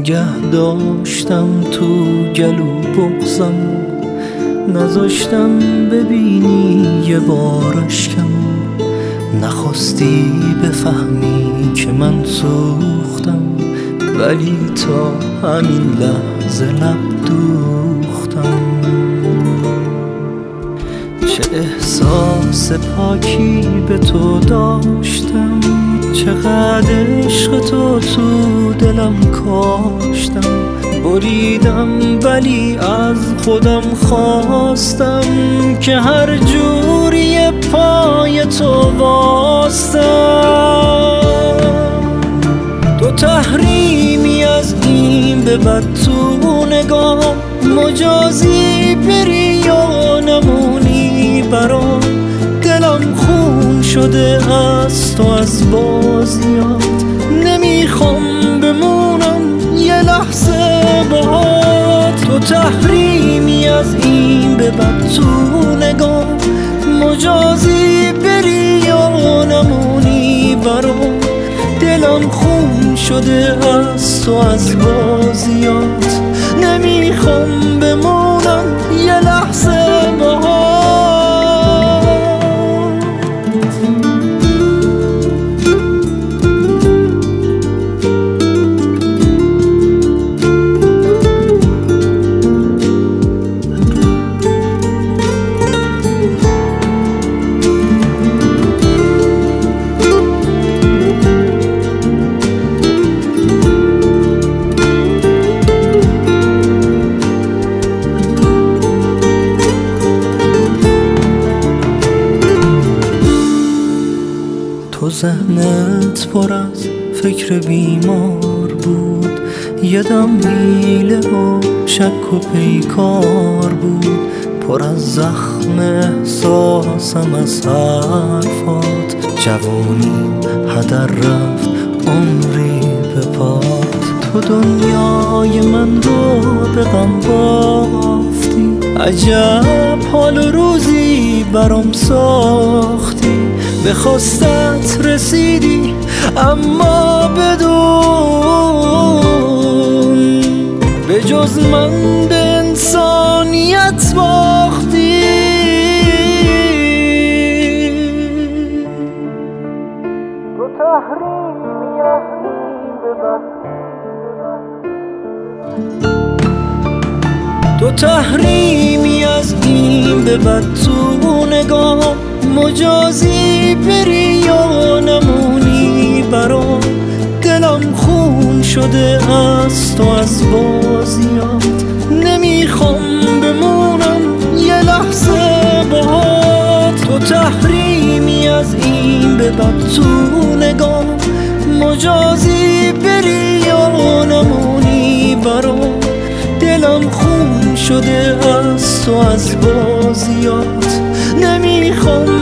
نگه داشتم تو گلو بغزم، نذاشتم ببینی یه بار اشکم، نخواستی بفهمی که من سوختم، ولی تا همین لحظه لب دوختم. چه احساس پاکی به تو داشتم، چقدر عشق تو دلم کاشتم، بریدم ولی از خودم خواستم که هر جوری پای تو واستم. تو تحریمی از این به بعد تو نگاه، مجازی بری یا نمونی برام، دلم خون شده از تو از بازیات، نمیخوام بمونم یه لحظه باهات. تو تحریمی از این به بعد تو نگاه، مجازی بری یا نمونی برام، دلم خون شده از تو از بازیات، نمیخوام بمونم یه لحظه باهات. تو ذهنت پر از فکر بیمار بود، یه دم حیله و شک و پیکار بود، پر از زخم احساسم از حرفات، جوانی هدر رفت عمری به پات. تو دنیای من رو به غم بافتی، عجب حال و روزی برام ساختی، به خواستت رسیدی اما بدون، به جز من به انسانیت باختی. تو تحریمی از این به بعد، تو تحریمی از این به بعد تو نگاه، مجازی بری یا نمونی برام، دلم خون شده از تو از بازیات، نمیخوام بمونم یه لحظه باهات. تو تحریمی از این به بعد تو نگاه، مجازی بری یا نمونی برام، دلم خون شده از تو از بازیات، نمیخوام